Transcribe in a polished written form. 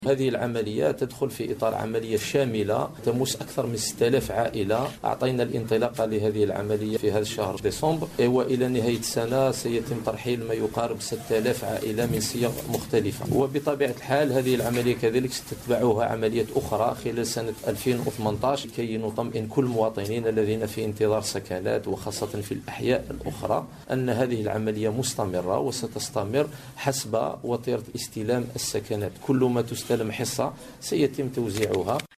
هذه العملية تدخل في إطار عملية شاملة تمس أكثر من 6000 عائلة. أعطينا الانطلاقة لهذه العملية في هذا الشهر ديسمبر، وإلى نهاية السنة سيتم ترحيل ما يقارب 6000 عائلة من صيغ مختلفة. وبطبيعة الحال هذه العملية كذلك ستتبعها عمليات أخرى خلال سنة 2018 كي نطمئن كل المواطنين الذين في انتظار سكنات وخاصة في الأحياء الأخرى أن هذه العملية مستمرة وستستمر حسب وتيرة استلام السكنات. كل ما تستلم حصة سيتم توزيعها.